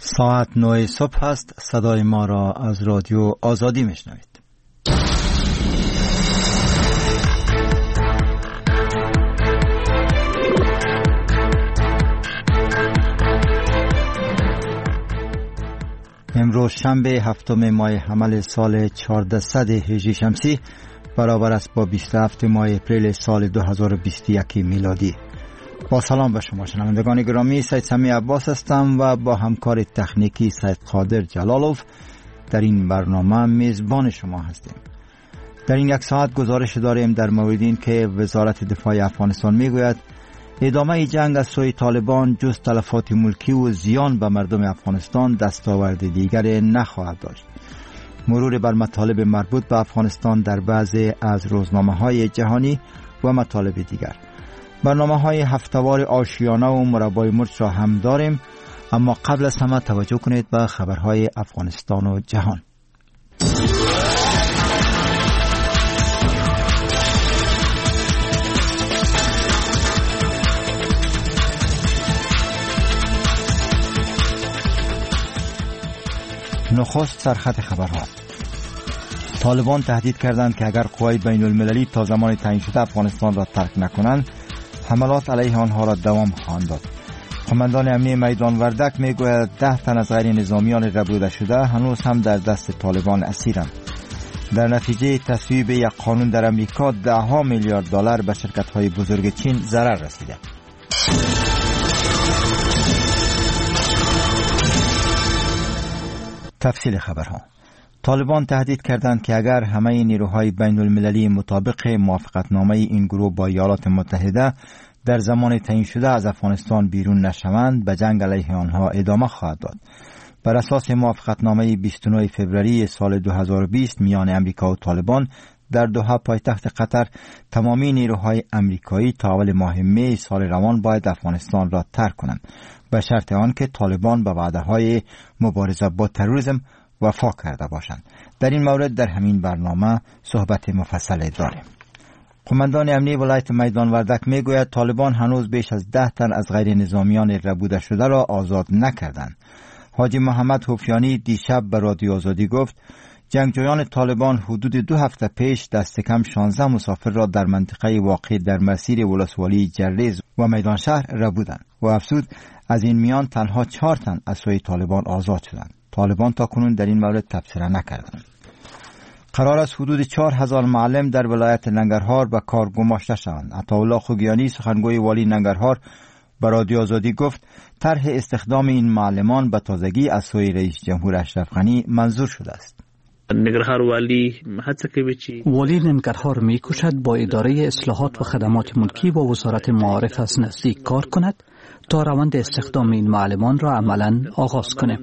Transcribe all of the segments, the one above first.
ساعت 9 صبح است. صدای ما را از رادیو آزادی میشنوید. امروز شنبه 7 ماه حمل سال 1400 هجری شمسی برابر است با 27 ماه اپریل سال 2021 میلادی. با سلام به شما شنوندگان گرامی، سید سمی عباس هستم و با همکار تکنیکی سید قادر جلالوف در این برنامه میزبان شما هستیم. در این یک ساعت گزارش داریم در مورد این که وزارت دفاع افغانستان میگوید ادامه جنگ از سوی طالبان جز تلفات ملکی و زیان به مردم افغانستان دستاورد دیگر نخواهد داشت. مرور بر مطالب مربوط به افغانستان در بعضی از روزنامه‌های جهانی و مطالب دیگر. برنامه‌های هفته‌وار آشیانه و مربای مرچ را هم داریم، اما قبل از همه توجه کنید به خبرهای افغانستان و جهان. نخست سرخط خبرها. طالبان تهدید کردند که اگر قوای بین المللی تا زمان تعیین شده افغانستان را ترک نکنند حملات علیه آنها را دوام خواهند داد. قماندان امنی میدان وردک میگوید 10 تن از غیر نظامیان ربوده شده هنوز هم در دست طالبان اسیرند. در نتیجه تصویب یک قانون در امریکا 10 میلیارد دلار به شرکت‌های بزرگ چین ضرر رسیده. تفصیل خبرها. طالبان تهدید کردند که اگر همه نیروهای بین المللی مطابق موافقتنامه این گروه با ایالات متحده در زمان تعیین شده از افغانستان بیرون نشوند به جنگ علیه آنها ادامه خواهد داد. بر اساس موافقتنامه 29 فوریه سال 2020 میان امریکا و طالبان در دوحه پایتخت قطر تمامی نیروهای امریکایی تا اول ماه می سال روان باید افغانستان را ترک کنند به شرط آنکه طالبان به وعده‌های مبارزه با تروریسم وفا کرده باشند. در این مورد در همین برنامه صحبت مفصل داریم. قماندان امنی ولایت میدان وردک میگوید طالبان هنوز بیش از 10 تن از غیر نظامیان ربوده شده را آزاد نکردند. حاجی محمد حفیانی دیشب به رادیو آزادی گفت جنگجویان طالبان حدود 2 هفته پیش دست کم 16 مسافر را در منطقه واقع در مسیر ولسوالی جریز و میدان شهر ربودند و افزود از این میان تنها 4 تن از سوی طالبان آزاد شدند. طالبان تا کنون در این مورد تبصره نکردند. قرار است حدود 4000 معلم در ولایت ننگرهار به کار گماشته شوند. عطاالله خوگیانی سخنگوی والی ننگرهار به رادیو آزادی گفت طرح استخدام این معلمان به تازگی از سوی رئیس جمهور اشرف غنی منظور شده است. والی ننگرهار می‌کوشد با اداره اصلاحات و خدمات ملکی و وزارت معارف از نزدیک کار کند تا روند استخدام این معلمان را عملاً آغاز کنه.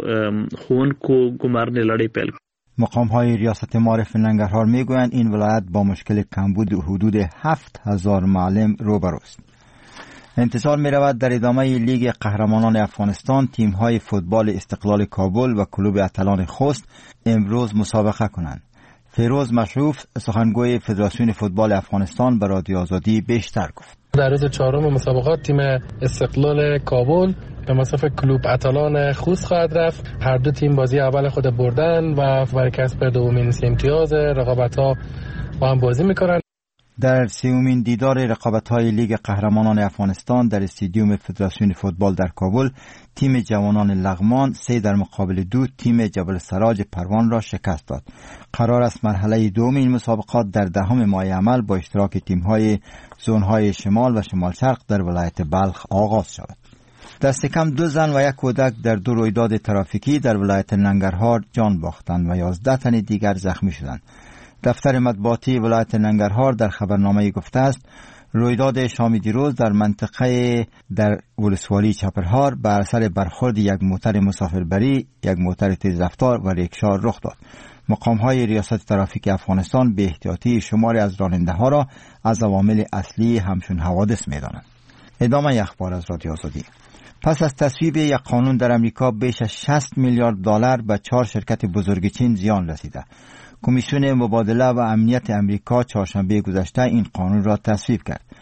مقام‌های ریاست معارف ننگرهار میگویند این ولایت با مشکل کمبود حدود 7000 معلم روبروست. انتظار می رود در ادامه لیگ قهرمانان افغانستان تیم‌های فوتبال استقلال کابل و کلوب اتلان خوست امروز مسابقه کنند. فیروز مشروف سخنگوی فدراسیون فوتبال افغانستان به رادیو آزادی بیشتر گفت. در روز 4 مسابقات تیم استقلال کابل به مصاف کلوب اتلان خوست خواهد رفت. هر دو تیم بازی اول خود بردن و برای کسب دومین امتیاز رقابت‌ها با هم بازی می‌کنند. در سومین دیدار رقابت‌های لیگ قهرمانان افغانستان در استادیوم فدراسیون فوتبال در کابل تیم جوانان لغمان 3-2 تیم جبل سراج پروان را شکست داد. قرار است مرحله دوم این مسابقات در 10 ماه عمل با اشتراک تیم‌های زون‌های شمال و شمال شرق در ولایت بلخ آغاز شود. دست کم 2 زن و 1 کودک در 2 رویداد ترافیکی در ولایت ننگرهار جان باختند و 11 تن دیگر زخمی شدند. دفتر مطبوعاتی ولایت ننگرهار در خبرنامه گفته است رویداد شام دیروز در منطقه در ولسوالی چپرهار بر اثر برخورد یک موتر مسافربری، یک موتر تیزرفتار و ریکشا رخ داد. مقام‌های ریاست ترافیک افغانستان به احتیاطی شماری از راننده‌ها را از عوامل اصلی همچون حوادث می‌دانند. ادامه اخبار از رادیو آزادی. پس از تصویب یک قانون در امریکا بیش از 60 میلیارد دلار به 4 شرکت بزرگ چین زیان رسیده. کمیسیون مبادله و امنیت امریکا چهارشنبه گذشته این قانون را تصویب کرد.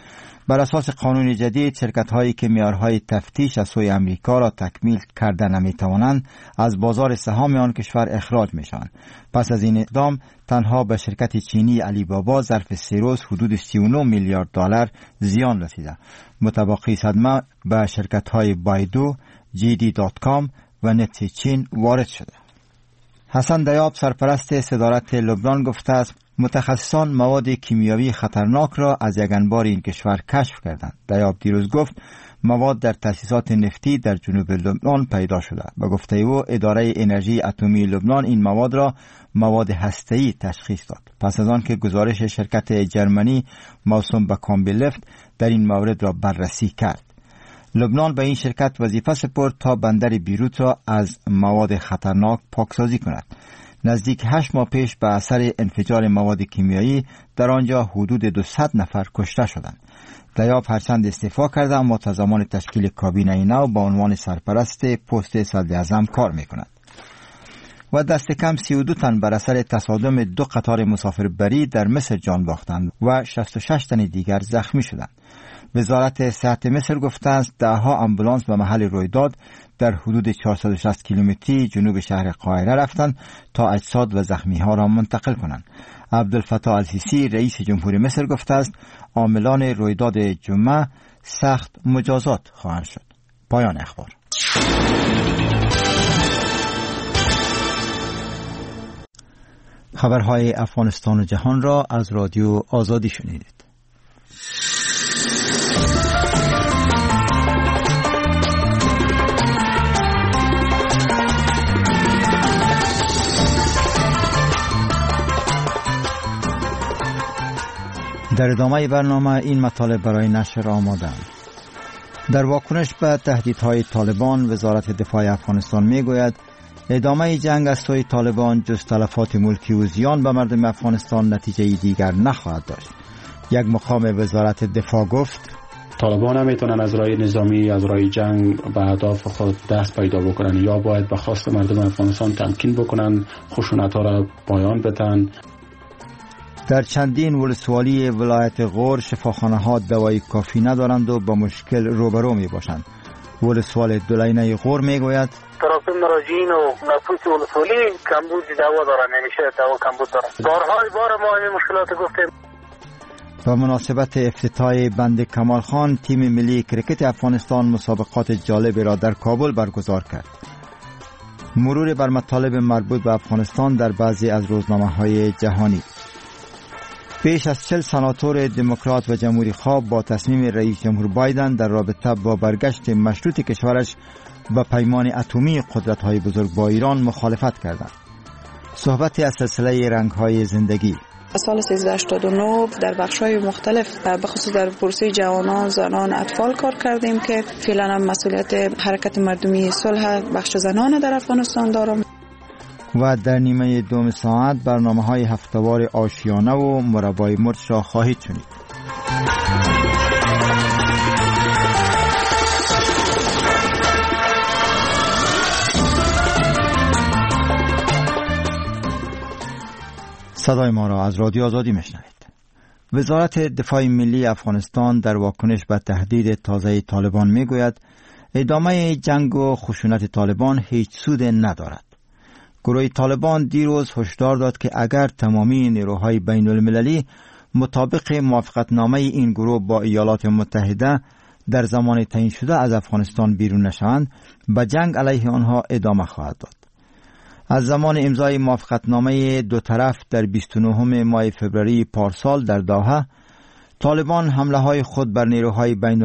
بر اساس قانون جدید شرکت‌هایی که معیارهای تفتیش از سوی امریکا را تکمیل کرده نمی‌توانند از بازار سهام آن کشور اخراج می‌شوند. پس از این اقدام تنها به شرکت چینی علی بابا ظرف 3 روز حدود 39 میلیارد دلار زیان رسیده. متبقی صدمه به شرکت‌های بایدو، JD.com و نت چین وارد شده. حسن دیاب سرپرست صدارت لبنان گفته است متخصصان مواد کیمیایی خطرناک را از یک انبار این کشور کشف کردند. دیاب دیروز گفت مواد در تأسیسات نفتی در جنوب لبنان پیدا شده. به گفته او اداره انرژی اتمی لبنان این مواد را مواد هسته‌ای تشخیص داد. پس از آن که گزارش شرکت جرمنی موسوم به کامبیلفت در این مورد را بررسی کرد. لبنان به این شرکت وظیفه سپرد تا بندر بیروت را از مواد خطرناک پاکسازی کند. نزدیک 8 ماه پیش به اثر انفجار مواد کیمیایی در آنجا حدود 200 نفر کشته شدند. دیاب هرچند استعفا کرده اما تا زمان تشکیل کابینه نو با عنوان سرپرست پست صدر اعظم کار می‌کند. و دست کم 32 تن بر اثر تصادم 2 قطار مسافربری در مصر جان باختند و 66 تن دیگر زخمی شدند. وزارت صحت مصر گفته است 10 آمبولانس به محل رویداد در حدود 460 کیلومتری جنوب شهر قاهره رفتند تا اجساد و زخمی ها را منتقل کنند. عبدالفتاح السیسی رئیس جمهور مصر گفته است عاملان رویداد جمعه سخت مجازات خواهند شد. پایان اخبار. خبرهای افغانستان و جهان را از رادیو آزادی شنیدید. در ادامه برنامه این مطالب برای نشر آماده‌اند. در واکنش به تهدیدهای طالبان وزارت دفاع افغانستان میگوید ادامه جنگ از سوی طالبان جز تلفات ملکی و زیان به مردم افغانستان نتیجه دیگر نخواهد داشت. یک مقام وزارت دفاع گفت طالبان هم میتونن از راه نظامی از راه جنگ به اهداف خود دست پیدا بکنن یا باید به خواست مردم افغانستان تمکین بکنن، خشونت ها را پایان بدن. در چندین ولسوالی ولایت غور شفاخانه ها دوای کافی ندارند و با مشکل روبرو می باشند. ولسوال دولینه غور می گوید طرف مراجعین و نفوس ولسوالی کمبود دوا دارن، نمیشه دوا کمبود دارن. بارهای بار ما این مشکلات گفتیم. با مناسبت افتتاح بند کمال خان تیم ملی کرکت افغانستان مسابقات جالب را در کابل برگزار کرد. مرور بر مطالب مربوط به افغانستان در بعضی از روزنامه‌های جهانی. بیش از 40 سناتور دموکرات و جمهوری خواه با تصمیم رئیس جمهور بایدن در رابطه با برگشت مشروط کشورش به پیمان اتمی قدرت‌های بزرگ با ایران مخالفت کردند. صحبتی از سلسله رنگ‌های زندگی. سال 1389 در بخش‌های مختلف به خصوص در پروسه جوانان، زنان، اطفال کار کردیم که فعلا هم مسئولیت حرکت مردمی صلح بخش زنان در افغانستان دارم. و در نیمه دوم ساعت برنامه‌های هفته‌وار آشیانه و مربای مرچ را خواهید شنید. صدای ما را از رادیو آزادی میشنوید. وزارت دفاع ملی افغانستان در واکنش به تهدید تازه طالبان میگوید ادامه جنگ و خشونت طالبان هیچ سود ندارد. گروه طالبان دیروز هشدار داد که اگر تمامی نیروهای بین المللی مطابق موافقتنامه این گروه با ایالات متحده در زمان تعیین شده از افغانستان بیرون نشوند، به جنگ علیه آنها ادامه خواهد داد. از زمان امضای موافقتنامه دو طرف در 29 ماه فوریه پارسال در دوحه، طالبان حمله های خود بر نیروهای بین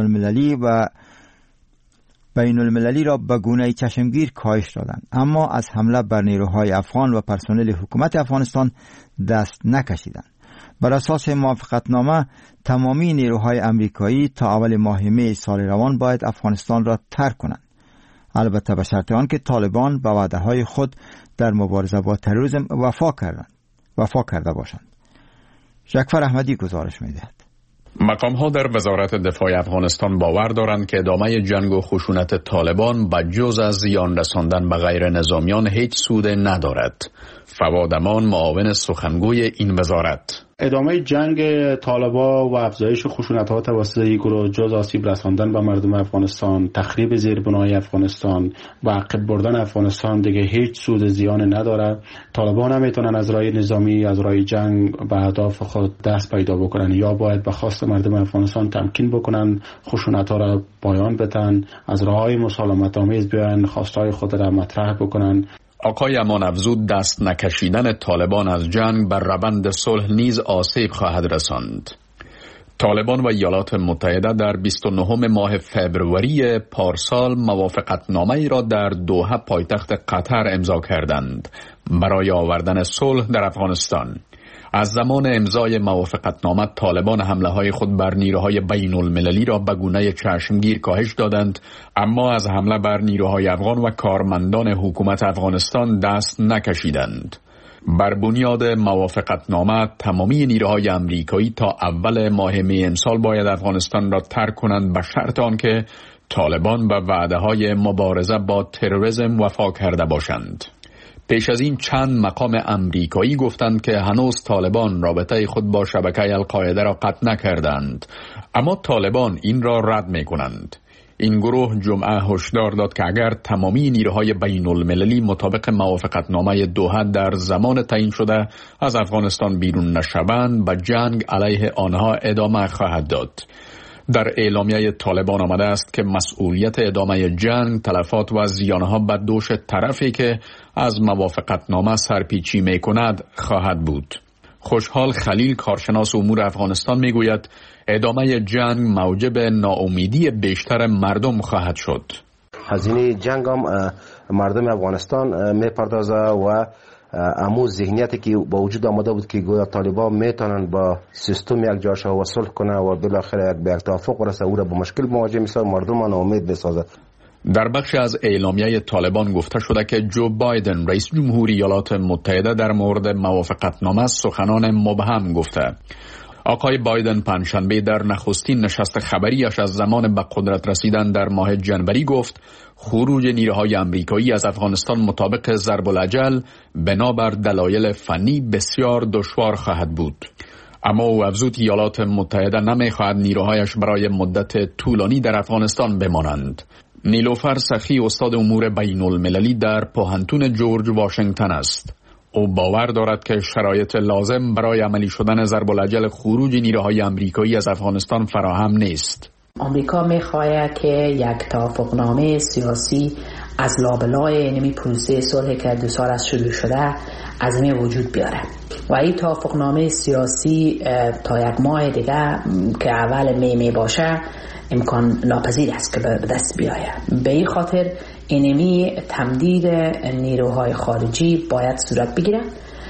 المللی را به گونه چشمگیر کاهش دادند، اما از حمله بر نیروهای افغان و پرسنل حکومت افغانستان دست نکشیدند. بر اساس موافقتنامه تمامی نیروهای امریکایی تا اول ماه می سال روان باید افغانستان را ترک کنند، البته به شرط آنکه طالبان به وعده‌های خود در مبارزه با تروریسم وفا کرده باشند. جعفر احمدی گزارش می‌دهد. مقام‌ها در وزارت دفاع افغانستان باور دارند که ادامه جنگ و خشونت طالبان به جز از زیان رساندن به غیر نظامیان هیچ سود ندارد. فواد امان معاون سخنگوی این وزارت ادامه جنگ طالبان و افزایش خشونت‌ها توسط این گروه جز آسیب رساندن به مردم افغانستان، تخریب زیربنای افغانستان و عقب بردن افغانستان دیگه هیچ سود زیان نداره. طالبان نمیتونن از راه نظامی، از راه جنگ به اهداف خود دست پیدا بکنن، یا باید به خواست مردم افغانستان تمکین بکنن، خشونت‌ها را پایان بدن، از راه‌های مسالمت آمیز بیان، خواستهای خود را مطرح بکنن. آقای امان افزود دست نکشیدن طالبان از جنگ بر روند صلح نیز آسیب خواهد رساند. طالبان و ایالات متحده در 29 ماه فوریه پارسال موافقتنامه‌ای را در دوحه پایتخت قطر امضا کردند برای آوردن صلح در افغانستان. از زمان امضای موافقتنامه طالبان حمله‌های خود بر نیروهای بین المللی را به گونه چشمگیر کاهش دادند، اما از حمله بر نیروهای افغان و کارمندان حکومت افغانستان دست نکشیدند. بر بنیاد موافقتنامه تمامی نیروهای امریکایی تا اول ماه می امسال باید افغانستان را ترک کنند به شرط آنکه طالبان به وعده‌های مبارزه با تروریسم وفا کرده باشند. پیش از این چند مقام امریکایی گفتند که هنوز طالبان رابطه خود با شبکه القاعده را قطع نکردند، اما طالبان این را رد می کنند. این گروه جمعه هشدار داد که اگر تمامی نیروهای بین المللی مطابق موافقتنامه دوحه در زمان تعیین شده از افغانستان بیرون نشوند، به جنگ علیه آنها ادامه خواهد داد. در اعلامیه طالبان آمده است که مسئولیت ادامه جنگ، تلفات و زیانها به دوش طرفی که از موافقتنامه سرپیچی می کند خواهد بود. خوشحال خلیل کارشناس امور افغانستان می گوید ادامه جنگ موجب ناامیدی بیشتر مردم خواهد شد. هزینه جنگ هم مردم افغانستان می پردازه و امو ذهنیتی که با وجود آمده بود که گویا طالبان میتونن با سیستم یک جا شو و صلح کنه و بالاخره به یک توافق برسه، او را با مشکل مواجه میسازه، مردم ناامید بسازه. در بخش از اعلامیه طالبان گفته شده که جو بایدن رئیس جمهوری ایالات متحده در مورد موافقتنامه سخنان مبهم گفته. آقای بایدن پنجشنبه در نخستین نشست خبریش از زمان به قدرت رسیدن در ماه جنوری گفت خروج نیروهای امریکایی از افغانستان مطابق ضرب الاجل بنابر دلایل فنی بسیار دشوار خواهد بود. اما او افزود ایالات متحده نمیخواهد نیروهایش برای مدت طولانی در افغانستان بمانند. نیلوفر سخی استاد امور بین المللی در پوهنتون جورج واشنگتن است. او باور دارد که شرایط لازم برای عملی شدن ضرب الاجل خروج نیروهای امریکایی از افغانستان فراهم نیست. آمریکا می‌خواهد که یک توافقنامه سیاسی از لابلای نمی پروسه صلح که 2 سال از شروع شده از می وجود بیاره و این توافقنامه سیاسی تا 1 ماه دیگه که اول می باشه امکان ناپذیر است که به دست بیاید. به این خاطر اینمی تمدید نیروهای خارجی باید صورت بگیره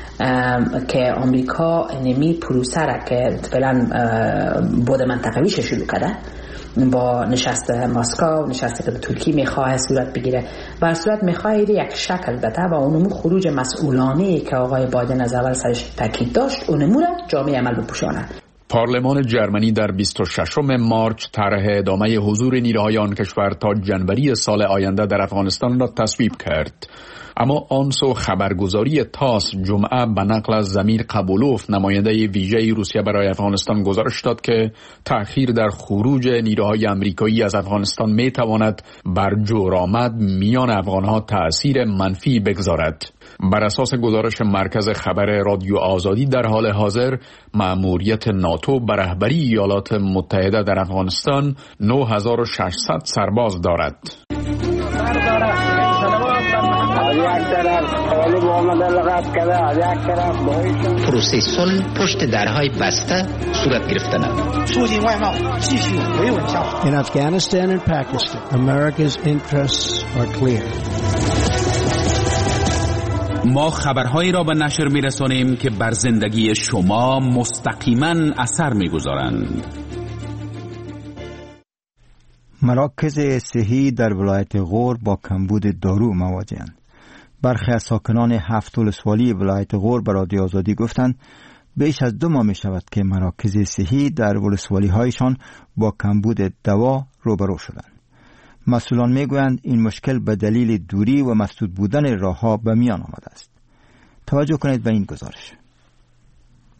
که آمریکا اینمی پروسه را که فعلا بود منطقویش شروع کرده با نشست مسکو، نشستی که به ترکیه میخواه صورت بگیره و صورت میخواه یک شکل بده و اونمو خروج مسئولانه که آقای بایدن از اول سرش تاکید داشت اونمو را جامعه عمل بپوشانه. پارلمان جرمنی در 26 مارچ طرح ادامه حضور نیروهای آن کشور تا جنوری سال آینده در افغانستان را تصویب کرد. اما آن سو خبرگزاری تاس جمعه به نقل از زمیر قبولوف نماینده ویژه روسیه برای افغانستان گزارش داد که تأخیر در خروج نیروهای امریکایی از افغانستان می تواند بر جورآمد میان افغانها تأثیر منفی بگذارد. بر اساس گزارش مرکز خبر رادیو آزادی در حال حاضر مأموریت ناتو بر رهبری ایالات متحده در افغانستان 9600 سرباز دارد. پروسه صلح پشت درهای بسته صورت گرفتن. In Afghanistan and Pakistan, America's interests are clear. ما خبرهایی را به نشر می‌رسانیم که بر زندگی شما مستقیما اثر می‌گذارند. مراکز صحی در ولایت غور با کمبود دارو مواجه‌اند. برخی از ساکنان 7 ولسوالی ولایت غور به رادیو آزادی گفتند بیش از 2 ماه می شود که مراکز صحی در ولسوالی هایشان با کمبود دوا روبرو شدند. مسئولان می گویند این مشکل به دلیل دوری و مسدود بودن راهها به میان آمده است. توجه کنید به این گزارش.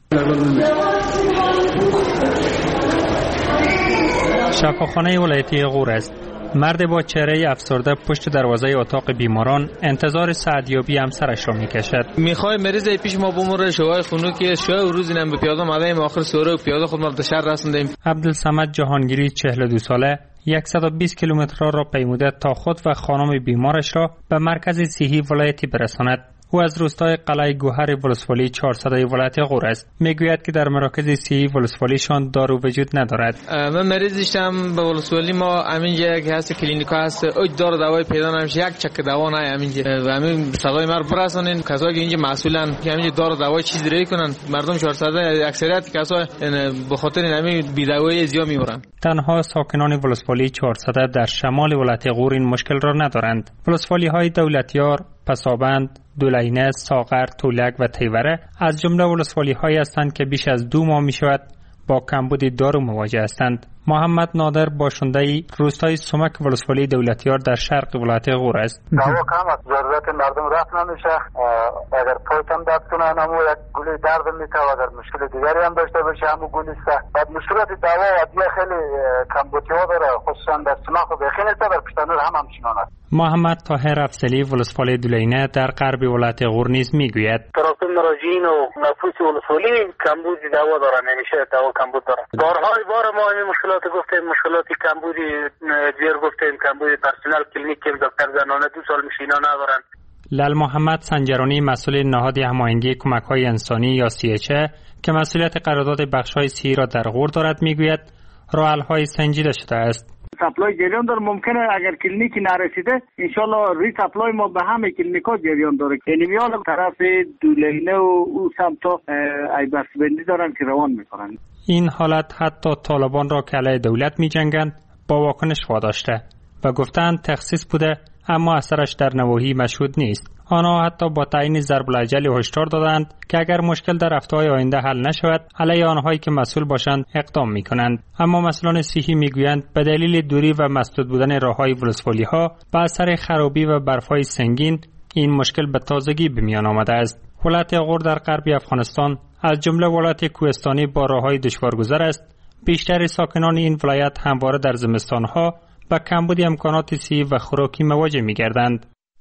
شفاخانه ولایتی غور است. مرد با چهره افسرده پشت دروازه اتاق بیماران انتظار سعدیابی همسرش را میکشد. میخوای مریض پیش ما بمونه شوهای خنوکی شوهای روز اینم به پیاده مادیم آخر سوره و پیاده خود ما به شهر رسوندیم. عبدالصمد جهانگیری 42 ساله 120 کیلومتر را پیموده تا خود و خانم بیمارش را به مرکز صحی ولایتی برساند. او از روستای قلعه گوهر ولسوالی 400 ولایت غور است. میگوید که در مراکز صحی ولسوالیشان دارو وجود ندارد. من مریضشم به ولسوالی ما همینجا که هست کلینیکا هست اوج دارو دوای پیدا نمیشه، یک چک دوا نه همینجا و همین صدای ما برسونین کسایی که اینجا مسئولن که همینجا دارو دوای چیزی ری کنن. مردم 400 اکثریت کسا به خاطر همین بی‌دوایی زیاد میمونن. تنها ساکنان ولسوالی 400 در شمال ولایت غور این مشکل را ندارند. ولسوالی های دولتیار، پسابند، دولینه، ساغر، تولک و تیوره از جمله ولسوالی هایی هستند که بیش از 2 ماه می شود با کمبود دارو مواجه هستند. محمد نادر باشنده روستای سمک ولسوالی دولتیار در شرق ولایت غور است. دوا کم است، ضرورت مردم رفت نمیشه. اگر پایتم درد کنه همو یک گولی درد میته و اگر مشکل دیگری هم داشته باشه همو گولی است. بعد مشکلات دوا و ادویه خیلی کمبودی ها داره، خصوصا در سمک و بخین است، در پشتنور هم همچنان است. محمد طاهر افضلی ولسوالی دولینه در غرب ولایت غور نیز میگوید تراکم مراجعین و نفوس ولسوالی کمبود دوا داره، نمیشه دوا کمبود داره. بارهای بار ما این مشکلات گفتیم، مشکلاتی کمبودی زیر گفتیم، کمبود پرسنل کلینیک که دکتر زنانه 2 سال میشه اینا ندارن. لال محمد سنجرانی مسئول نهاد هماهنگی کمک‌های انسانی یا CHA که مسئولیت قرارداد بخش‌های سی را در غور دارد میگوید راه‌حل‌های سنجیده شده است. سپلای جریان داره، ممکنه اگر کلینیکی نرسیده انشالله ری سپلای ما به همه کلینیک‌ها جریان داره. انمیال طرف دولینه و او سمتا ای بسبندی دارن که روان میکنن. این حالت حتی طالبان را که علیه دولت می‌جنگند با واکنش واداشته و گفتند تخصیص بوده اما اثرش در نواحی مشهود نیست. آنها حتی با تعیین ضرب الاجل هشدار دادند که اگر مشکل در هفته‌های آینده حل نشود علیه آنهایی که مسئول باشند اقدام می‌کنند. اما مسئولان صحی می‌گویند به دلیل دوری و مسدود بودن راه‌های ولسوالی‌ها به اثر خرابی و برف‌های سنگین این مشکل به تازگی به میان آمده است. ولایت غور در غرب افغانستان از جمله ولایت کوهستانی با راه‌های دشوارگذر است. بیشتر ساکنان این ولایت همواره در زمستان‌ها با کمبود امکانات صحی و خوراکی مواجه می‌گردند.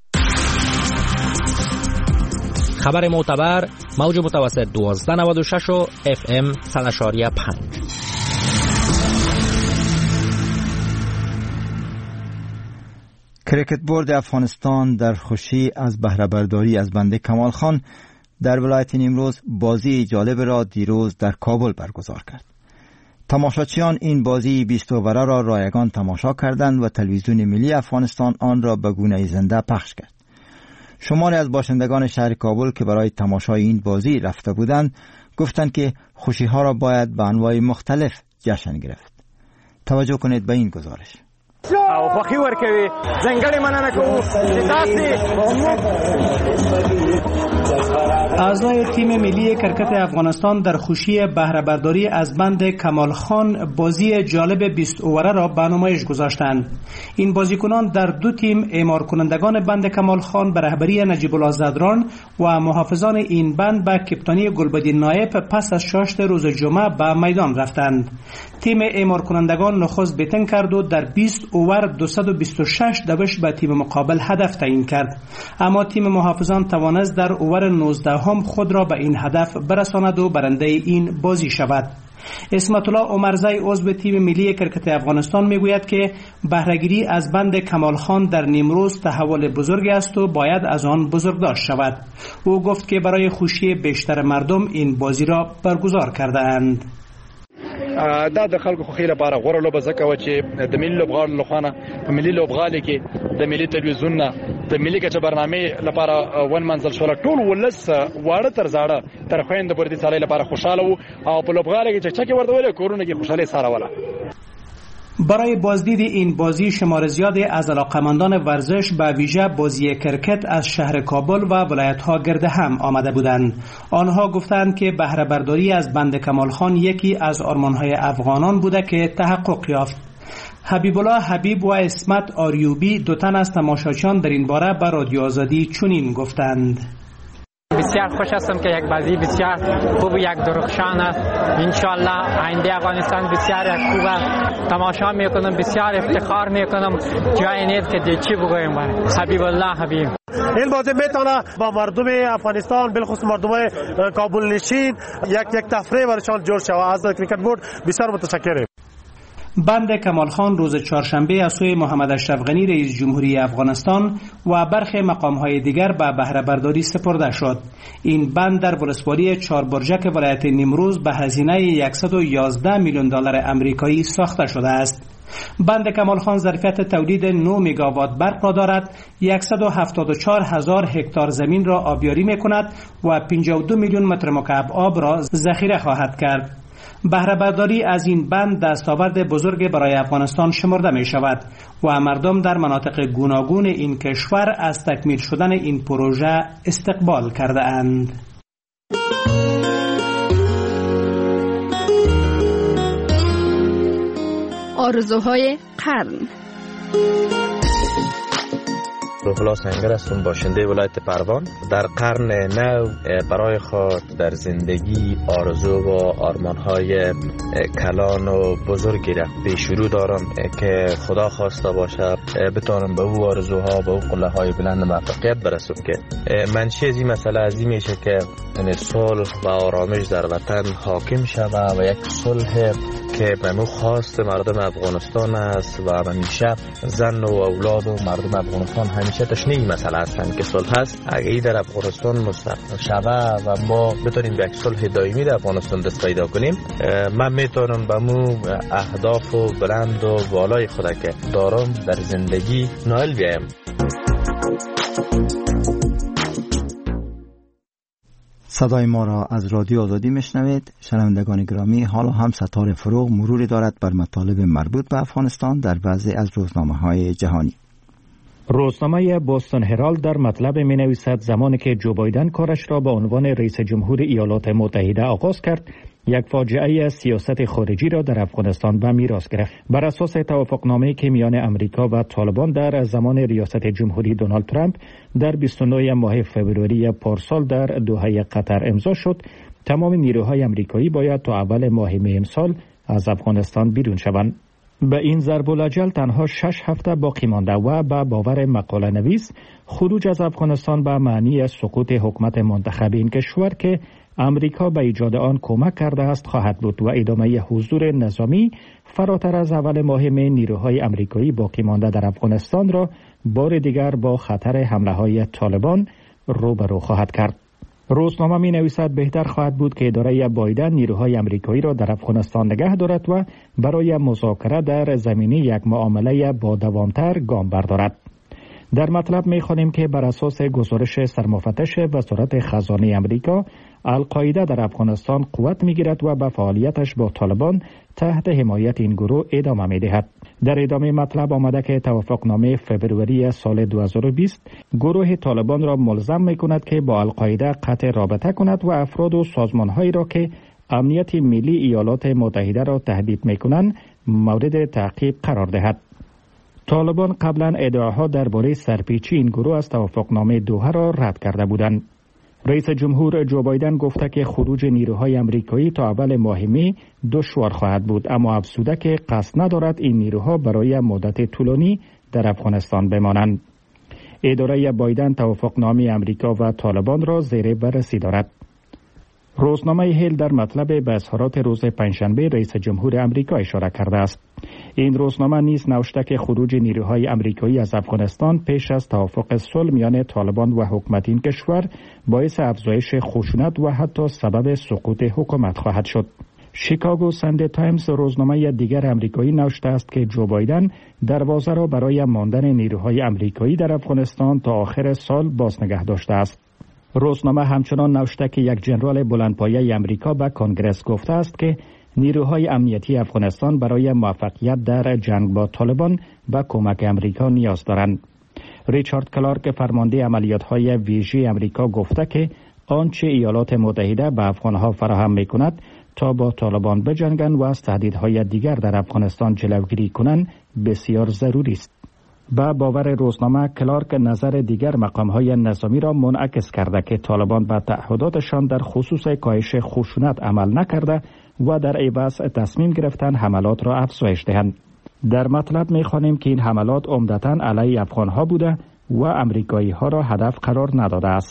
خبر معتبر موج متوسط 1296 و FM 100.5. کریکت بورد افغانستان در خوشی از بهره برداری از بنده کمال خان در ولایت نیمروز بازی جالب را دیروز در کابل برگزار کرد. تماشاچیان این بازی 20 اووره را رایگان تماشا کردند و تلویزیون ملی افغانستان آن را به گونه زنده پخش کرد. شماری از باشندگان شهر کابل که برای تماشای این بازی رفته بودند گفتند که خوشی‌ها را باید به انواع مختلف جشن گرفت. توجه کنید به این گزارش. او خوخي ورکوي ځنګړې مننه کوو چې تاسو اعضای تیم ملی کرکت افغانستان در خوشی بهره برداری از بند کمال خان بازی جالب 20 اووره را به نمایش گذاشتند. این بازیکنان در 2 تیم اعمار کنندگان بند کمال خان به رهبری نجیب الله زدران و محافظان این بند به کپتانی گلبدین نایب پس از شاشت روز جمعه به میدان رفتند. تیم اعمار کنندگان نخست بیتن کرد و در 20 اوور 226 دوش به تیم مقابل هدف تعیین کرد، اما تیم محافظان توانست در اوور 19 هم خود را به این هدف برساند و برنده این بازی شود. اسمت الله عمرزی عضو تیم ملی کرکت افغانستان میگوید که بهره‌گیری از بند کمال خان در نیمروز تحول بزرگی است و باید از آن بزرگداشت شود. او گفت که برای خوشی بیشتر مردم این بازی را برگزار کرده‌اند. دا د خلکو خوخي لپاره غوړه لوبه زکه چې د ملي لوبغاړو لخوانه په ملي لوبغالي کې د ملي تلویزیون نه د ملي کچه برنامه لپاره ون منزل شول ټول ولس واړه تر زاړه تر خويند پر دې سړی لپاره خوشاله وو او په لوبغالي کې چې ورته ویل کورونه کې خوشاله سره ولا. برای بازدید این بازی شمار زیادی از علاقمندان ورزش به ویژه بازی کرکت از شهر کابل و ولایت‌ها گرد هم آمده بودند. آنها گفتند که بهره برداری از بند کمال خان یکی از آرمان‌های افغانان بوده که تحقق یافت. حبیب الله حبیب و اسمت آریوبی 2 تن از تماشاچیان در این باره به رادیو آزادی چنین گفتند: بسیار خوش هستم که یک بازی بسیار خوب و یک درخشان ان شاء الله آینده افغانستان بسیار خوب تماشا میکنم، بسیار افتخار میکنم. جای نیست که چی بگویم. حبیب الله حبیب. این بازی میتونه با مردم افغانستان بالخصوص مردم کابل نشین یک تفریح برایشان جور شود. از کریکت بورد بسیار متشکرم. بند کمال خان روز چهارشنبه از سوی محمد اشرف غنی رئیس جمهوری افغانستان و برخی مقام‌های دیگر به بهره برداری سپرده شد. این بند در ولسوالی چهاربرجک ولایت نیمروز به هزینه $111 میلیون آمریکایی ساخته شده است. بند کمال خان ظرفیت تولید 9 مگاوات برق را دارد، 174,000 هکتار زمین را آبیاری می‌کند و 52 میلیون متر مکعب آب را ذخیره خواهد کرد. بهره برداری از این بند دستاورد بزرگ برای افغانستان شمرده می شود و مردم در مناطق گوناگون این کشور از تکمیل شدن این پروژه استقبال کرده اند. آرزوهای قرن. روح الله سنگر هستم، باشنده ولایت پروان. در قرن نو برای خود در زندگی آرزو و آرمان‌های کلان و بزرگی را پیش رو دارم که خدا خواسته باشه بتونم به او آرزوها به او قله‌های بلند موفقیت برسم. که منشأ از این مسئله از این میشه که صلح و آرامش در وطن حاکم شود و یک صلح که به خواست مردم افغانستان است و همیشه زن و اولاد و مردم افغانستان همیشه تشنه مسئله هستند که صلح هست. اگه ای در افغانستان مستقر شود و ما بتونیم به یک صلح دائمی در افغانستان دست پیدا کنیم، من میتونم به مو اهداف و بلند و بالای خود که دارم در زندگی نائل بیایم. صدای ما را از رادیو آزادی میشنوید. شنوندگان گرامی، حالا هم ستاره فروغ مروری دارد بر مطالب مربوط به افغانستان در بعضی از روزنامه‌های جهانی. روزنامه بوستون هرالد در مطلب می نویسد زمانی که جو بایدن کارش را به عنوان رئیس جمهور ایالات متحده آغاز کرد، یک فاجعه سیاست خارجی را در افغانستان به میراث گرفت. بر اساس توافقنامه‌ای که میان امریکا و طالبان در زمان ریاست جمهوری دونالد ترامپ در 29 ماه فوریه پارسال در دوحه قطر امضا شد، تمام نیروهای امریکایی باید تا اول ماه می امسال از افغانستان بیرون شوند. به این ضرب الاجل تنها 6 هفته باقی مانده و به باور مقاله نویس خروج از افغانستان به معنی سقوط حکومت منتخب این کشور که امریکا به ایجاد آن کمک کرده است خواهد بود و ادامه حضور نظامی فراتر از اول ماه می نیروهای امریکایی باقی مانده در افغانستان را بار دیگر با خطر حمله های طالبان روبرو خواهد کرد. روزنامه می نویسد بهتر خواهد بود که اداره بایدن نیروهای امریکایی را در افغانستان نگه دارد و برای مذاکره در زمینه یک معامله با دوامتر گام بردارد. در مطلب می خوانیم که بر اساس گزارش سرمفتش وزارت خزانه امریکا، القاعده در افغانستان قوت می گیرد و به فعالیتش با طالبان تحت حمایت این گروه ادامه می دهد. در ادامه مطلب آمده که توافقنامه فوریه سال 2020 گروه طالبان را ملزم می کند که با القاعده قطع رابطه کند و افراد و سازمانهایی را که امنیت ملی ایالات متحده را تهدید می کنند مورد تعقیب قرار دهد. طالبان قبلا ادعاها درباره سرپیچی این گروه از توافقنامه دوحه را رد کرده بودند. رئیس جمهور جو بایدن گفته که خروج نیروهای امریکایی تا اول ماه می دشوار خواهد بود، اما افزوده که قصد ندارد این نیروها برای مدت طولانی در افغانستان بمانند. اداره بایدن توافقنامه امریکا و طالبان را زیر بررسی دارد. روزنامه هیل در مطلب به اظهارات روز پنجشنبه رئیس جمهور امریکا اشاره کرده است. این روزنامه نیز نوشته که خروج نیروهای امریکایی از افغانستان پیش از توافق صلح میان طالبان و حکومت این کشور باعث افزایش خشونت و حتی سبب سقوط حکومت خواهد شد. شیکاگو ساندی تایمز روزنامه دیگر امریکایی نوشته است که جو بایدن دروازه را برای ماندن نیروهای امریکایی در افغانستان تا آخر سال باز نگه داشته است. روزنامه همچنان نوشته که یک ژنرال بلندپایه امریکا به کنگره گفته است که نیروهای امنیتی افغانستان برای موفقیت در جنگ با طالبان به کمک امریکا نیاز دارند. ریچارد کلارک فرمانده عملیات‌های ویژه امریکا گفته که آنچه ایالات متحده به افغانها فراهم می‌کند تا با طالبان بجنگند و از تهدیدهای دیگر در افغانستان جلوگیری کنند بسیار ضروری است. با باور روزنامه کلارک نظر دیگر مقام‌های نظامی را منعکس کرده که طالبان به تعهداتشان در خصوص کاهش خشونت عمل نکرده و در عوض تصمیم گرفتن حملات را افزایش دهند. در مطلب می‌خوانیم که این حملات عمدتاً علیه افغان‌ها بوده و امریکایی‌ها را هدف قرار نداده است.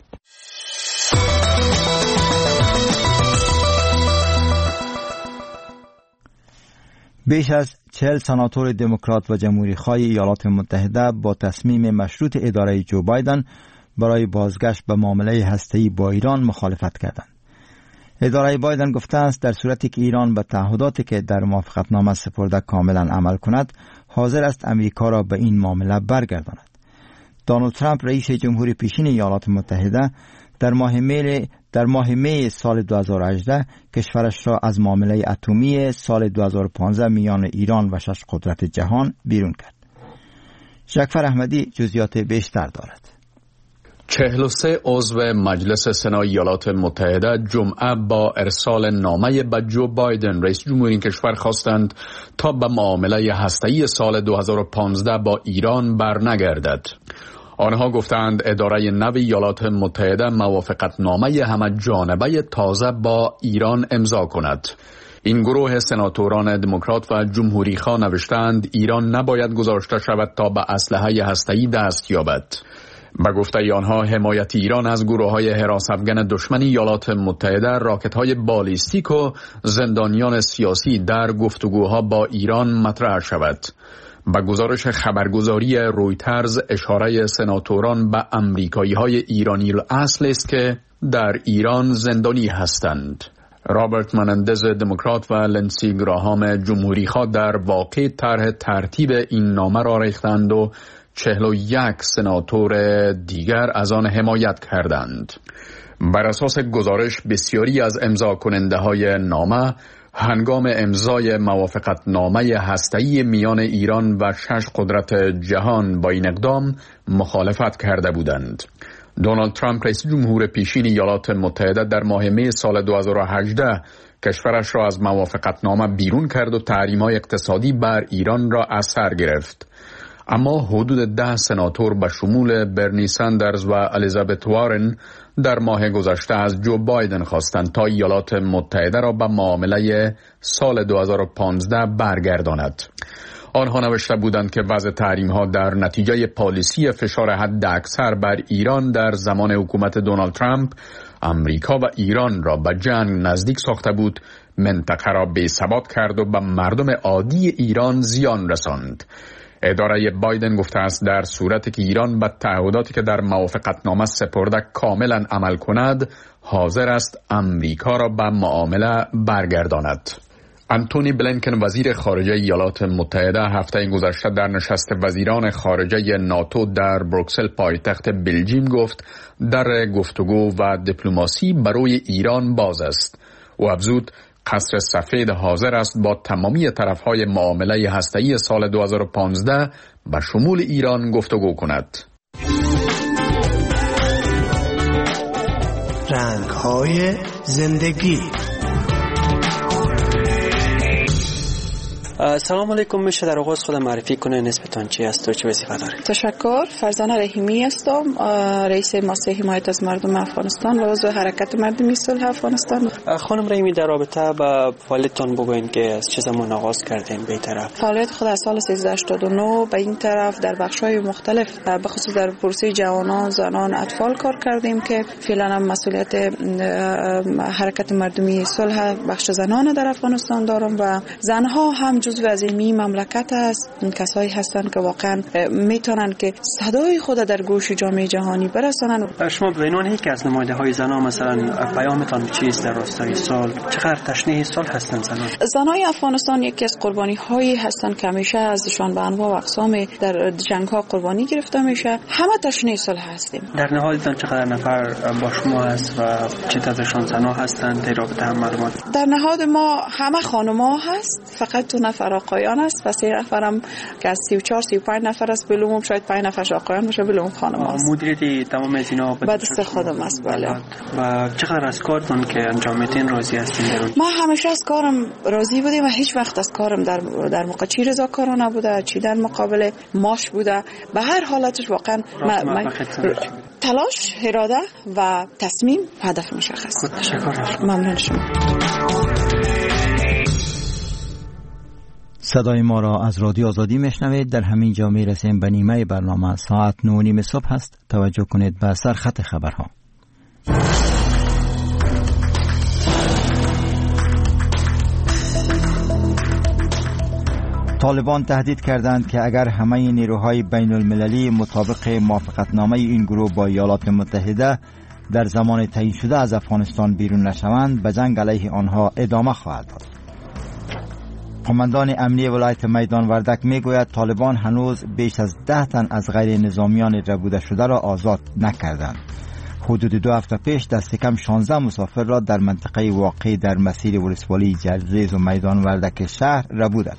بیش از 40 سناتور دموکرات و جمهوری‌خواه ایالات متحده با تصمیم مشروط اداره جو بایدن برای بازگشت به معامله هسته‌ای با ایران مخالفت کردند. اداره بایدن گفته است در صورتی که ایران به تعهداتی که در موافقتنامه سپرده کاملا عمل کند، حاضر است امریکا را به این معامله برگرداند. دونالد ترامپ رئیس جمهور پیشین ایالات متحده در ماه می سال 2018 کشورش را از معامله اتمی سال 2015 میان ایران و 6 قدرت جهان بیرون کرد. جعفر احمدی جزئیات بیشتر دارد. 43 عضو مجلس سنا ایالات متحده جمعه با ارسال نامه به جو بایدن رئیس جمهور این کشور خواستند تا به معامله هسته‌ای سال 2015 با ایران برنگردد. آنها گفتند اداره نو ایالات متحده موافقت نامه همه جانبه تازه با ایران امضا کند. این گروه سناتوران دموکرات و جمهوری خواه نوشتند ایران نباید گذاشته شود تا به اسلحه هسته‌ای دست یابد. به گفته آنها حمایت ایران از گروه‌های حراستگن دشمن ایالات متحده، راکت‌های بالیستیک و زندانیان سیاسی در گفتگوها با ایران مطرح شود. به گزارش خبرگزاری رویترز اشاره سناتوران به امریکایی‌های ایرانی الاصل است که در ایران زندانی هستند. رابرت منندز دموکرات و لنسی گراهام جمهوری‌خواه در واقع طرح ترتیب این نامه را ریختند و 41 سناتور دیگر از آن حمایت کردند. بر اساس گزارش بسیاری از امضا کننده های نامه هنگام امضای موافقت نامه هسته‌ای میان ایران و 6 قدرت جهان با این اقدام مخالفت کرده بودند. دونالد ترامپ رئیس جمهور پیشین ایالات متحده در ماه می سال 2018 کشورش را از موافقت نامه بیرون کرد و تحریم‌های اقتصادی بر ایران را از سر گرفت. اما حدود 10 سناتور به شمول برنی ساندرز و الیزابت وارن در ماه گذشته از جو بایدن خواستند تا ایالات متحده را به معامله سال 2015 برگرداند. آنها نوشته بودند که وضع تحریم‌ها در نتیجه پالیسی فشار حداکثر بر ایران در زمان حکومت دونالد ترامپ امریکا و ایران را به جنگ نزدیک ساخته بود، منطقه را بی‌ثبات کرد و به مردم عادی ایران زیان رساند. اداره بایدن گفته است در صورتی که ایران به تعهداتی که در موافقتنامه سپرده کاملا عمل کند، حاضر است امریکا را به معامله برگرداند. انتونی بلینکن وزیر خارجه ایالات متحده هفته گذشته در نشست وزیران خارجه ناتو در بروکسل پایتخت بلژیم گفت در گفتگو و دیپلماسی برای ایران باز است و افزود قصر سفید حاضر است با تمامی طرفهای معامله هسته‌ای سال 2015 به شمول ایران گفتگو کند. رنگ‌های زندگی. سلام علیکم، میشه در آغاز خود معرفی کنه نسبتاً چی است و چه وظیفه دارید؟ تشکر. فرزانه رحیمی هستم، رئیس مؤسسه حمایت از مردم افغانستان و عضو حرکت مردمی صلح افغانستان. خانم رحیمی، در رابطه با فعالیتتان بگوین که از چه زمان آغاز کردین به این طرف؟ فعالیت خود از سال 1389 به این طرف در بخش‌های مختلف به خصوص در پروسه جوانان، زنان، اطفال کار کردیم که فعلا هم مسئولیت حرکت مردمی صلح بخش زنان در افغانستان دارم و زنها هم جزو از این مملکت است. این کسایی هستند که واقعا میتونن که صدای خود در گوش جامعه جهانی برسانن. شما به عنوان یکی از نماینده‌های زنان مثلا پیامتان چیست در راستای صلح؟ چقدر تشنه صلح هستند زنان؟ زنای افغانستان یکی از قربانی‌هایی هستند که همیشه ازشان به انواع و اقسام در جنگ‌ها قربانی گرفته میشه. همه تشنه صلح هستیم. در نهادتان چقدر نفر با شما هست و چه تعدادشان زنها هستند؟ در رابطه هم معلومات. در نهاد ما همه خانم‌ها هست، فقط 2 نفر آقایان است و 3 نفرم که از 34 35 نفر است بلوم، شاید 5 نفرش آقایان باشه، بلوم خانم است. مدیریت تمام از اینا بعد دست خودم است. بله. و چقدر از کارتون که انجام میدین راضی هستین؟ ما همیشه از کارم راضی بودیم و هیچ وقت از کارم در موقع چی رضاکارانه نبوده، چی در مقابل ماش بوده. به هر حالتش واقعا تلاش، اراده و تصمیم هدف مشخص. تشکر. ممنون شما. صدای ما را از رادیو آزادی میشنوید. در همین جا میرسیم به نیمه برنامه. ساعت 9:30 صبح است. توجه کنید به سرخط خبرها. طالبان تهدید کردند که اگر همه نیروهای بین المللی مطابق موافقتنامه این گروه با ایالات متحده در زمان تعیین شده از افغانستان بیرون نشوند، به جنگ علیه آنها ادامه خواهد داد. قماندان امنی ولایت میدان وردک میگوید طالبان هنوز بیش از 10 تن از غیر نظامیان ربوده شده را آزاد نکردند. حدود 2 هفته پیش دست کم 16 مسافر را در منطقه واقع در مسیر ولسوالی جرزیز و میدان وردک شهر ربودند.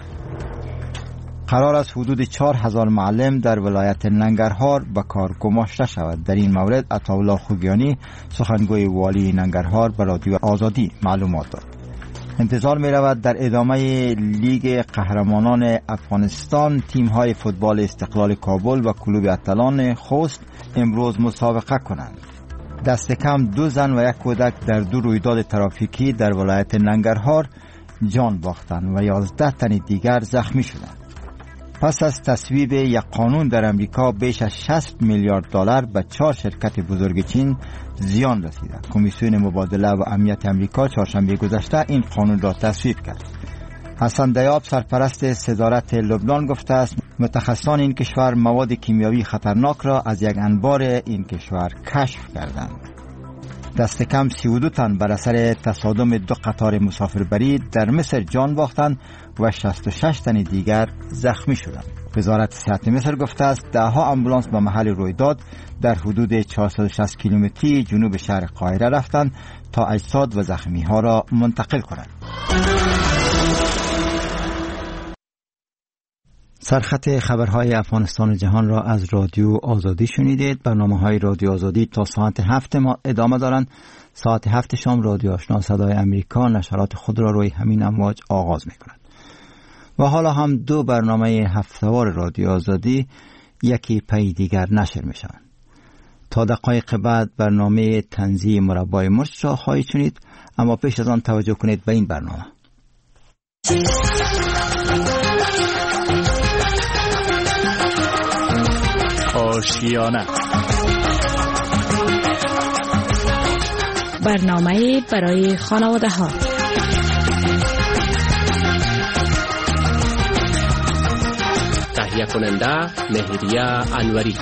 قرار است حدود 4000 معلم در ولایت ننگرهار به کار گماشته شود. در این مورد عطاالله خوگیانی سخنگوی والی ننگرهار به رادیو آزادی معلومات داد. انتظار می رود در ادامه لیگ قهرمانان افغانستان تیم‌های فوتبال استقلال کابل و کلوب اتلان خوست امروز مسابقه کنند. دست کم 2 زن و 1 کودک در 2 رویداد ترافیکی در ولایت ننگرهار جان باختند و 11 تن دیگر زخمی شدند. پس از تصویب یک قانون در امریکا بیش از 60 میلیارد دلار به 4 شرکت بزرگ چین زیان رسیده. کمیسیون مبادله و امنیت امریکا چهارشنبه گذشته این قانون را تصویب کرد. حسن دیاب سرپرست صدارت لبنان گفته است متخصصان این کشور مواد کیمیاوی خطرناک را از یک انبار این کشور کشف کردند. دست کم 32 تن بر اثر تصادم 2 قطار مسافربری در مصر جان باختند و 66 تن دیگر زخمی شدند. وزارت صحت مصر گفته است 10 آمبولانس به محل رویداد در حدود 460 کیلومتری جنوب شهر قاهره رفتند تا اجساد و زخمی ها را منتقل کنند. سرخط خبرهای افغانستان و جهان را از رادیو آزادی شنیدید. برنامه‌های رادیو آزادی تا ساعت 7 ما ادامه دارند. ساعت 7 شام رادیو آشنا صدای امریکا نشرات خود را روی همین امواج آغاز می‌کند. و حالا هم 2 برنامه هفته‌وار رادیو آزادی یکی پی دیگر نشر می‌شوند. تا دقایق بعد برنامه طنزی مربای مشت را خواهید شنید، اما پیش از آن توجه کنید به این برنامه. آشیانه، برنامه برای خانواده ها. تهیه کننده مهریه انوری.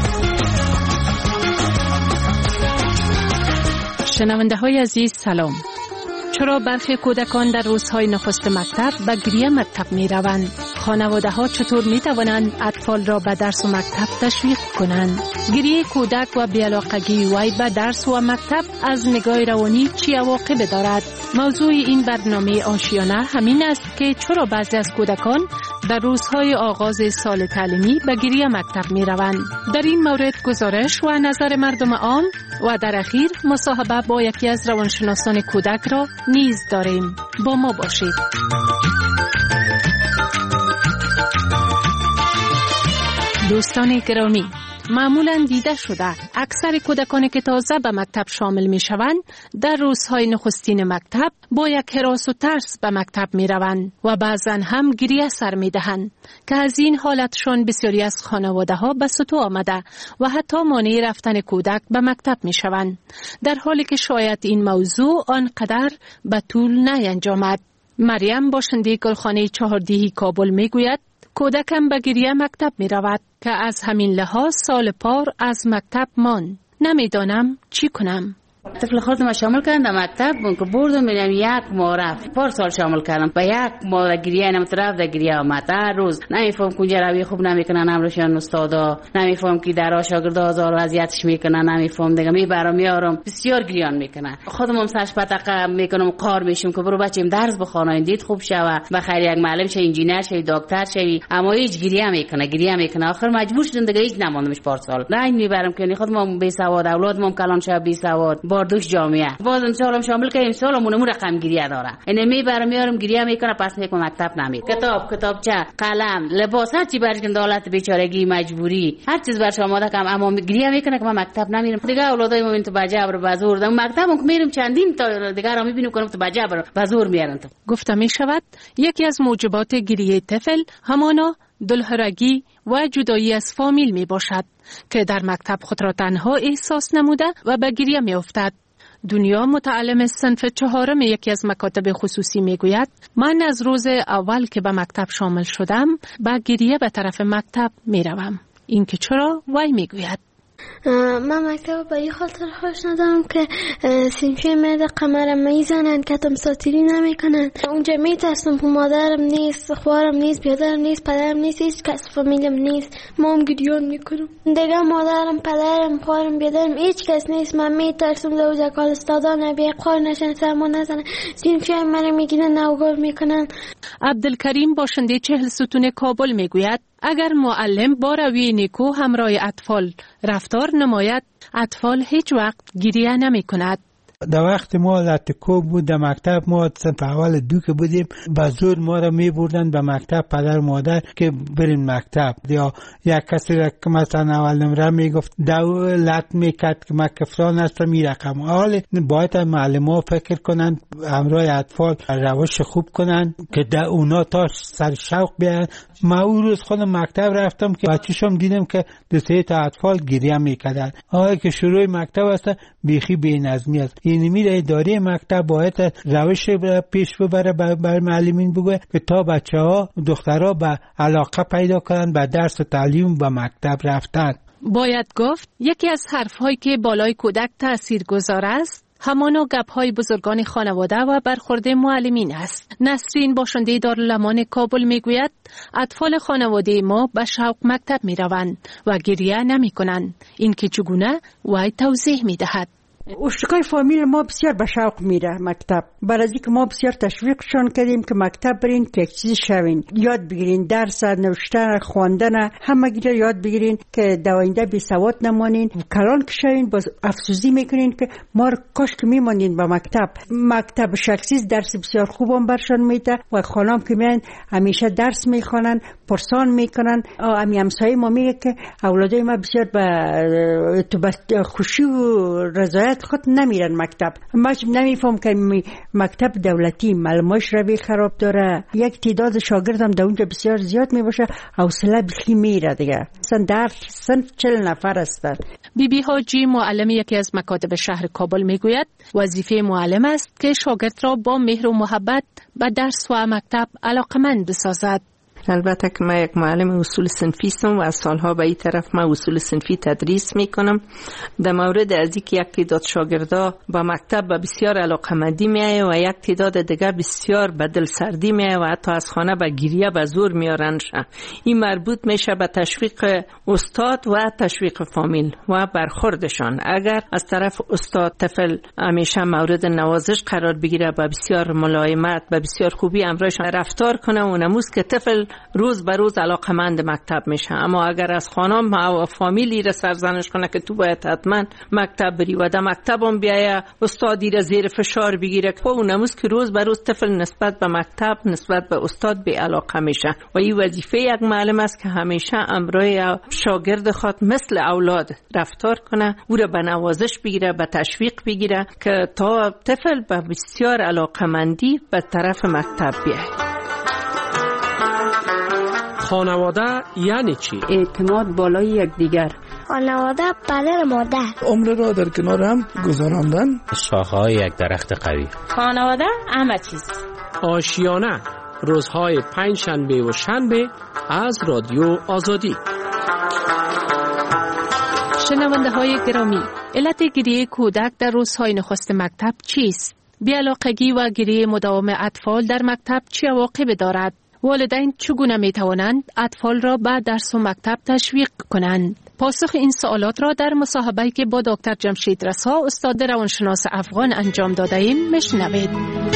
شنونده های عزیز سلام. چرا برخی کودکان در روزهای نخست مکتب به گریه مکتب می روند؟ خانواده ها چطور می توانند اطفال را به درس و مکتب تشویق کنند؟ گریه کودک و بی‌علاقگی وی به درس و مکتب از نگاه روانی چی عواقب دارد؟ موضوع این برنامه آشیانه همین است که چرا بعضی از کودکان در روزهای آغاز سال تعلیمی به گریه مکتب می روند. در این مورد گزارش و نظر مردم عام و در اخیر مصاحبه با یکی از روانشناسان کودک را نیز داریم. با ما باشید. دوستان گرامی، معمولاً دیده شده اکثر کودکانی که تازه به مکتب شامل می شوند در روزهای نخستین مکتب با یک هراس و ترس به مکتب می روند و بعضاً هم گریه سر می دهند که از این حالتشان بسیاری از خانواده ها به سطو آمده و حتی مانع رفتن کودک به مکتب می شوند، در حالی که شاید این موضوع آنقدر به طول نینجامد. مریم باشنده گلخانه چهاردیهی کابل می گوید کودکم به گریه مکتب می رود که از همین لحاظ سال پار از مکتب ماند. نمیدانم چی کنم. طفل خودم شامل کردم در مکتب که بردم میرم یک ماه رفت پارسال شامل کردم با یک ماه گریه نمیترف در گریه آمد هر روز نمیفهم کجا روی خوب نمیکنن امروشان استادا نمیفهم که در شاگردا هزار اذیتش میکنن نمیفهم دیگه میبرم میارم بسیار گریان میکنن خودم سرش پتاقه میکنم قار میشم که برو بچه‌م درس بخونه دید خوب شوه بخیر یک معلم شه انجینر شه دکتر شه اما هیچ گریه میکنه آخر مجبور شدم دیگه هیچ نماندمش پارسال رنگ میبرم که خودم بی سواد اولادم کلان شه بی سواد باردوش جامعه باز امسالم شامل که امسالمون رقم گریه داره اینه میبرم میارم گریه میکنه پس میکنم مکتب نمیره کتابچه قلم لباس هر چی برش دولت بیچارگی مجبوری هر چیز برش آماده کم اما گریه میکنه که من مکتب نمیرم دیگه اولادای من تو بجبر بازور دم مکتبم که میرم چندین تا دیگه را میبینم کنم تو بجبر بازور میارن تو گفته می شود یکی از موجبات گریه طفل همانا دلهرگی و جدایی از فامیل می باشد که در مکتب خود را تنها احساس نموده و به گریه می افتد. دنیا متعلم صنف 4 یکی از مکاتب خصوصی می گوید من از روز اول که به مکتب شامل شدم با گریه به طرف مکتب می روم. این که چرا وای می گوید من مکتب با این خاطر خوش ندارم که سینفی مرد قمرم میزنن کتم ساتیری نمیکنن اونجا میترسم که مادرم نیست خوارم نیست بیادرم نیست پدرم نیست هیچ کس فامیلم نیست ما هم گریان میکنم دیگه مادرم پدرم خوارم بیادرم هیچ کس نیست من میترسم دوزه کال استادا نبیه خوار نشن سرما نزنن سینفی مرد میگیرن نوگار میکنن. عبدالکریم باشنده 40 ستون کابل میگوید اگر معلم با روی نیکو همراه اطفال رفتار نماید اطفال هیچ وقت گریه نمی کند. در وقت ما لاتکو بود در مکتب ما صنف اول 2 که بودیم با زور ما را می بردن به مکتب پدر مادر که برین مکتب یا یک کسی را که مثلا اول نمره می گفت دولت می کرد که مکفران است می رقم حال باید معلم ها فکر کنن همراه اطفال روش خوب کنن که در اونا تا سر شوق بیان. ما اون روز خودم مکتب رفتم که بچه‌شم دیدم که 2-3 تا اطفال گریه می کردن که شروع مکتب است بیخی بی‌نظمی است. این میره اداره مکتب باید روش پیش ببره بر معلمین بگه که تا بچه‌ها دخترها به علاقه پیدا کنن به درس و تعلیم و مکتب رفتن. باید گفت یکی از حرف‌هایی که بالای کودک تاثیرگذار است همانا گپ‌های بزرگان خانواده و برخورد معلمین است. نسرین باشنده دارالامان کابل میگوید اطفال خانواده ما به شوق مکتب میروند و گریه نمیکنند. این که چگونه وای توضیح میدهد. اشتقای فامیل ما بسیار به شوق میره مکتب برای اینکه ما بسیار تشویقشان کردیم که مکتب برین که یک چیزی شوین یاد بگیرین درس نوشتن خواندن همه گیره یاد بگیرین که در آینده بی سواد نمانین کلان که شوین باز افسوزی میکنین که ما کاش که میمانین به مکتب شخصی درس بسیار خوبم برشان میده و خانم که میان همیشه درس میخوانن پرسان میکنن. همسایه ما میگه که اولادای ما بسیار به خوشی و رضایت خود نمیرن مکتب. ما نمیفهم که مکتب دولتی معلوماش روی خراب داره یک تعداد شاگردم در اونجا بسیار زیاد میباشه حوصله بخی میره دیگه در صنف 40 نفر هستن. بیبی حاجی معلم یکی از مکاتب شهر کابل میگوید وظیفه معلم است که شاگرد را با مهر و محبت به درس و مکتب علاقمند بسازد. البته که من یک معلم اصول صنفی هستم و از سالها به این طرف من اصول صنفی تدریس میکنم. در مورد از اینکه یک تعداد شاگردا با مکتب به بسیار علاقمندی میایه و یک تعداد دیگه بسیار به دل سردی میایه و حتی از خانه به گریه به زور میارنش. این مربوط میشه به تشویق استاد و تشویق فامیل و برخوردشان. اگر از طرف استاد طفل همیشه مورد نوازش قرار بگیره به بسیار ملایمت به بسیار خوبی امرایشان رفتار کنه و نموز که طفل روز به روز علاقمند مکتب میشه. اما اگر از خانم و فامیلی را سرزنش کنه که تو باید حتما مکتب بری و در مکتبم بیایه استادی را زیر فشار بگیره و اون نموز که روز به روز طفل نسبت به مکتب نسبت به استاد به علاقه میشه و این وظیفه یک معلم است که همیشه امرای شاگرد خود مثل اولاد رفتار کنه او را به نوازش بگیره به تشویق بگیره که تا طفل به بسیار علاقمندی به طرف مکتب بیاید. خانواده یعنی چی؟ اعتماد بالای یکدیگر. خانواده پدر مادر. عمر را در کنار هم گذراندن. شاخه‌های یک درخت قوی. خانواده همه چیز. آشیانه روزهای 5 شنبه و شنبه از رادیو آزادی. شنونده های گرامی، علت گریه کودک در روزهای نخست مکتب چیست؟ بی‌علاقگی و گریه مداوم اطفال در مکتب چه عواقبی دارد؟ والدین چگونه می توانند اطفال را به درس و مکتب تشویق کنند؟ پاسخ این سوالات را در مصاحبه‌ای که با دکتر جمشید رسا استاد روانشناس افغان انجام داده ایم میشنوید.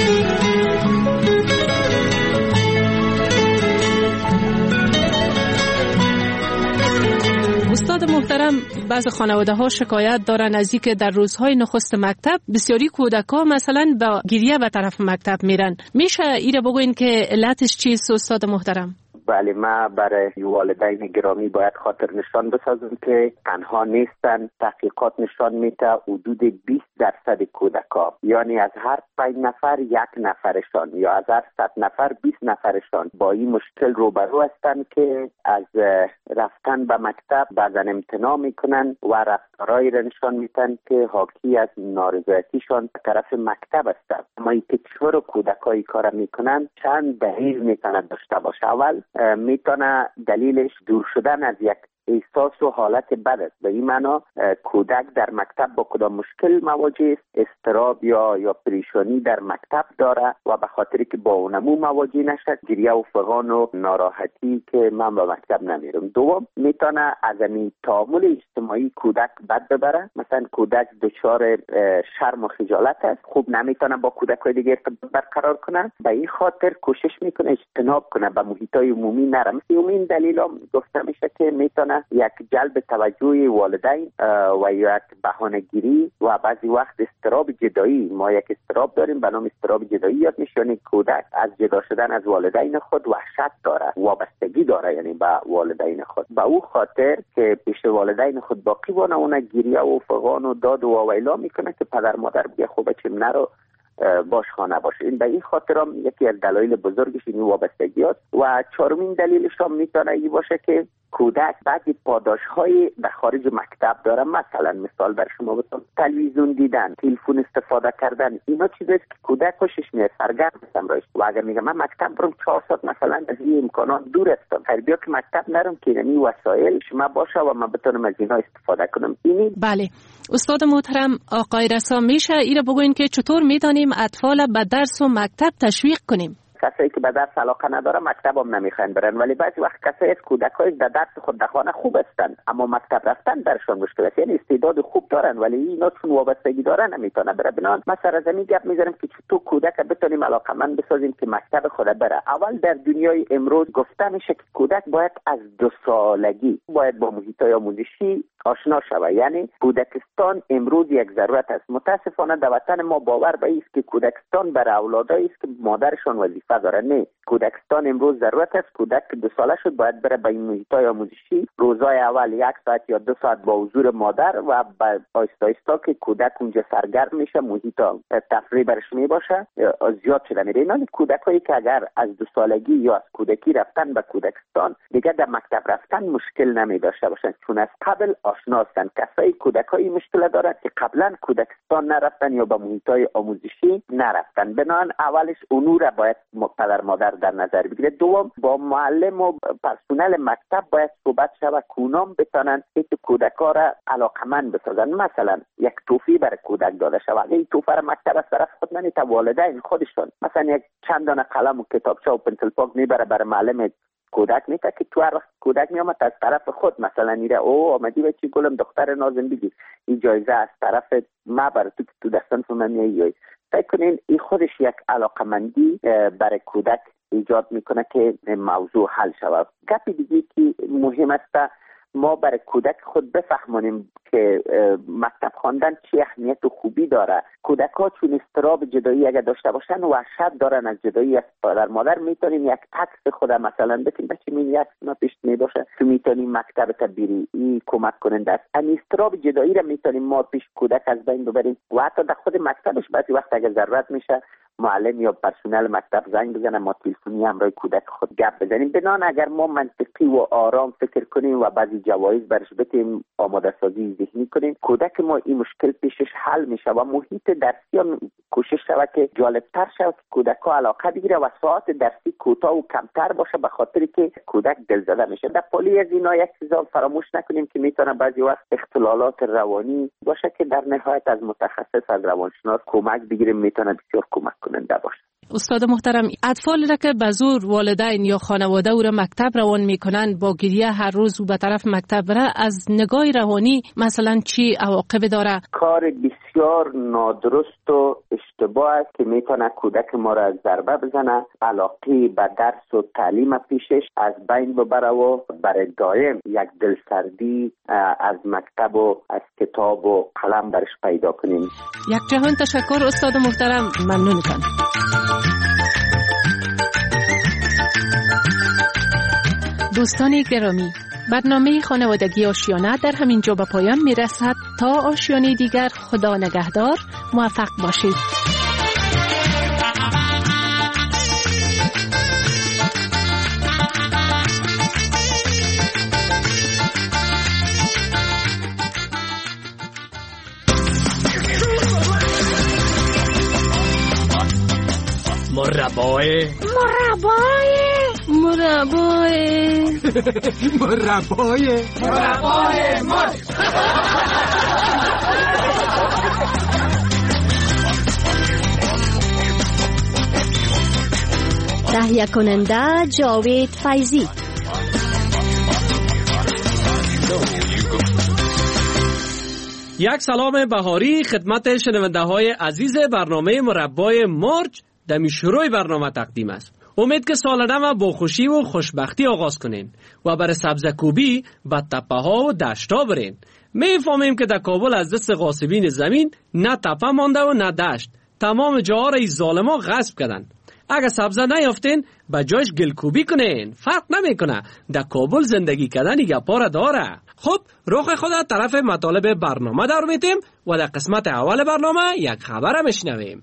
استاد محترم، بعض خانواده ها شکایت دارن از اینکه در روزهای نخست مکتب بسیاری کودک‌ها مثلا با گریه به طرف مکتب میرن. میشه ایره بگوین که علتش چیست استاد محترم؟ بله، ما برای والدین گرامی باید خاطر نشان بسازم که تنها نیستن. تحقیقات نشان میده حدود 20% کودک‌ها، یعنی از هر 5 نفر 1 نفرشان یا از هر 100 نفر 20 نفرشان با این مشکل روبرو هستند که از رفتن به مکتب بعضن امتناع میکنن و رفتارهایی را نشان میدن که حاکی از نارضایتیشان به طرف مکتب هستند. اما اینکه چرا کودک‌ها این کار میکنن چند دلیل میتونه داشته باشه. اول میتونه دلیلش دور شدن از یک احساس و حالت بد است. به این معنا کودک در مکتب با کدام مشکل مواجه است، اضطراب یا پریشانی در مکتب داره و به خاطری که با اونمو مواجه نشد گریه و فغان و ناراحتی که من به مکتب نمیرم. دوم، میتونه از این تعامل اجتماعی کودک بد ببره. مثلا کودک دچار شرم و خجالت است، خوب نمیتونه با کودک‌های دیگه ارتباط برقرار کنه، به این خاطر کوشش میکنه اجتناب کنه، به محیط‌های عمومی نره. مثل این دلیلا گفته میشه که میتونه یک جلب توجه والدین و یک بهانه‌گیری و بعضی وقت اضطراب جدایی. ما یک اضطراب داریم به نام اضطراب جدایی یاد میشه، یعنی کودک از جدا شدن از والدین خود وحشت داره، وابستگی داره یعنی به والدین خود. به او خاطر که پیش والدین خود باقی بانه اون گریه و فغان و داد و واویلا میکنه که پدر مادر بیا خوبه چیم نرو باش خانه باشه. این به این خاطر هم یکی از دلایل بزرگش این وابستگی است. و چهارمین دلیلش هم میتونه این باشه که کودک بعضی پاداش‌های در خارج مکتب داره. مثال بر شما بگم، تلویزیون دیدن، تلفن استفاده کردن، اینا چیزاست که کودک خوشش میاد، سرگرم میشه. و اگر میگم من مکتب برم 4 ساعت مثلا از این امکانات دور هستم، بیا که مکتب نرم که این وسایل شما باشه و من بتونم از اینا استفاده کنم. بله استاد محترم آقای رسا، میشه ایره بگوین که چطور میتونیم اطفال به درس و مکتب تشویق کنیم؟ کسایی که به درس علاقه نداره مکتب هم نمیخواین برن، ولی بعضی وقت کسایی از کودکای در درس خود در خانه خوب هستند اما مکتب رفتن درشون مشکل است. یعنی استعداد خوب دارن ولی اینا چون وابستگی دارن نمیتونه بره. بنان ما سر از این گپ میذارم که چطور کودک بتونیم علاقمند بسازیم که مکتب خود بره. اول در دنیای امروز گفته میشه که کودک باید از 2 سالگی باید با محیط‌های آموزشی آشنا شود. یعنی کودکستان امروز یک ضرورت است. متاسفانه در وطن ما باور به است که کودکستان برای اولادایی است که مادرشان وظیفه داره. نه، کودکستان امروز ضرورت است. کودک که 2 ساله شد باید بره به این محیط‌های آموزشی، روزهای اول 1 ساعت یا 2 ساعت با حضور مادر و بعد آهسته آهسته که کودک اونجا سرگرم میشه، محیط تفریح برش میباشه، زیاد شده میره. اینا کودکایی که اگر از 2 سالگی یا از کودکی رفتن به کودکستان دیگه در مکتب رفتن مشکل نمیداشته باشن، چون از قبل آشنا هستن. کسایی کودکایی مشکل دارن که قبلا کودکستان نرفتن یا به محیط‌های آموزشی نرفتن. بنان اولش اونو را باید پدر مادر در نظر بگیره. دوم، با معلم و پرسنل مکتب باید صحبت شود که اونام بتونن این کودک‌ها را علاقمند بسازن. مثلا یک توفی برای کودک داده شود، این توفه را مکتب از طرف خود نمیته، والدین خودشون مثلا یک چند دانه قلم و کتابچه و پنسل پاک میبره برای معلم کودک میته که تو هر وقت کودک میامد از طرف خود مثلا میره او آمدی به چی گلم دختر نازم بگی این جایزه از طرف ما برای تو دستان من میایی. فکر کنین این خودش یک علاقمندی برای کودک ایجاد میکنه که موضوع حل شود. گپی دیگه که مهم است ما برای کودک خود بفهمونیم که مکتب خواندن چه اهمیت و خوبی داره. کودک ها چون اضطراب جدایی اگر داشته باشن وحشت دارن از جدایی از پدر مادر، میتونیم یک عکس خود مثلا بتیم بچه این یک ما پیش میباشه تو میتونیم مکتب تبیری این کمک کننده است. این اضطراب جدایی را میتونیم ما پیش کودک از بین ببریم و حتی در خود مکتبش بعضی وقت اگر ضرورت میشه معلم یا پرسنل مکتب زنگ بزنه، ما تلفنی همراه کودک خود گپ بزنیم. بنان اگر ما منطقی و آرام فکر کنیم و بعضی جوایز برش بتیم آماده سازی ذهنی کنیم، کودک ما این مشکل پیشش حل میشه و محیط درسی هم کوشش شود که جالبتر شود، کودک‌ها علاقه بگیره و ساعت درسی کوتاه و کمتر باشه، به خاطری که کودک دلزده میشه. در پالی از اینا یک چیز فراموش نکنیم که میتونه بعضی وقت اختلالات روانی باشه که در نهایت از متخصص، از روانشناس کمک بگیریم، میتونه بسیار کمک کننده باشه. استاد محترم، اطفال را که به زور والدین یا خانواده او را مکتب روان میکنن با گریه هر روز و به طرف مکتب بره، از نگاه روانی مثلا چی عواقب داره؟ کار بسیار نادرست و اشتباه است که میتونه کودک ما را ضربه بزنه، علاقه به درس و تعلیم پیشش از بین ببره و برای دائم یک دلسردی از مکتب و از کتاب و قلم برش پیدا کنیم. یک جهان تشکر استاد محترم، ممنونتان. دوستان گرامی، برنامه خانوادگی آشیانه در همین جا به پایان می رسد. تا آشیانه دیگر، خدا نگهدار، موفق باشید. مربای تهیه کننده جاوید فیضی. یک سلام بهاری خدمت شنونده های عزیز برنامه مربای مرج در شروع برنامه تقدیم است. امید که سال نو با خوشی و خوشبختی آغاز کنین و برای سبزکوبی به تپه ها و دشتا برین. میفهمیم که در کابل از دست غاصبین زمین نه تپه مانده و نه دشت، تمام جاها را از ظالما غصب کردن. اگر سبزه نیافتین به جایش گلکوبی کنین، فرق نمیکنه. در کابل زندگی کردن گپا را داره. خب رخ خود طرف مطالب برنامه دار میتیم و در قسمت اول برنامه یک خبر میشنویم.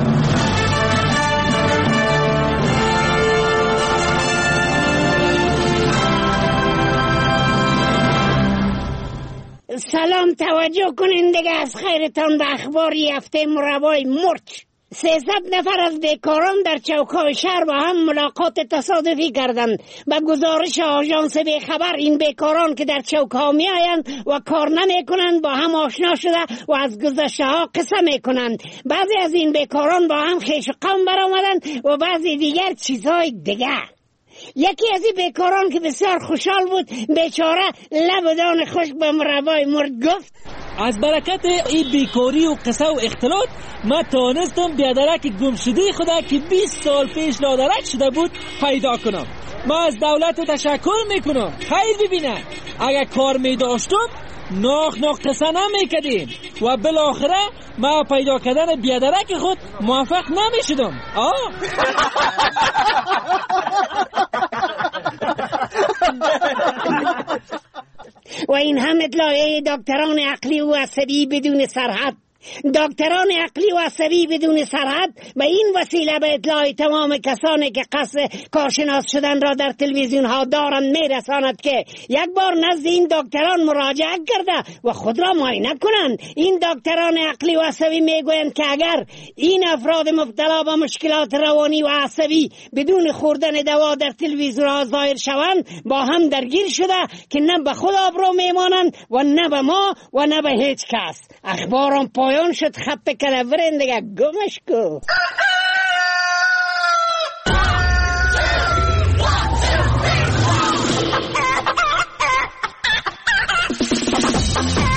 سلام، توجه کنین دیگه از خیرتان به اخبار هفته مربای مرج. 300 نفر از بیکاران در چوکای شهر با هم ملاقات تصادفی کردند. به گزارش آژانس بیخبر، این بیکاران که در چوکها می آیند و کار نمی کنند با هم آشنا شده و از گذشته ها قصه می کنند. بعضی از این بیکاران با هم خویش و قوم برآمدند و بعضی دیگر چیزهای دیگه. یکی از این بیکاران که بسیار خوشحال بود، بیچاره لب دان خشک به مربای مرج گفت: از برکت این بیکاری و قصه و اختلاط ما توانستم بیادرک گمشده خدا که 20 سال پیش نادرک شده بود پیدا کنم. ما از دولت تشکر میکنم. خیر ببینه، اگر کار میداشتم ناخ قصه نمیکردیم و بالاخره ما پیدا کردن بیادرک خود موفق نمیشدم. و این هم اطلاعیه دکتران عقلی و عصبی بدون سرحد. دکتران عقلی و عصبی بدون سرحد به این وسیله به اطلاع تمام کسانی که قصد کارشناس شدن را در تلویزیون ها دارند میرساند که یک بار نزد این دکتران مراجعه کرده و خود را معاینه کنند. این دکتران عقلی و عصبی میگویند که اگر این افراد مبتلا به مشکلات روانی و عصبی بدون خوردن دوا در تلویزیون ها ظاهر شوند، با هم درگیر شده که نه به خود آبرو میمانند و نه به ما و نه به هیچ کس. اخبارم پایان شد. خط کلورن دیگه گمش کو.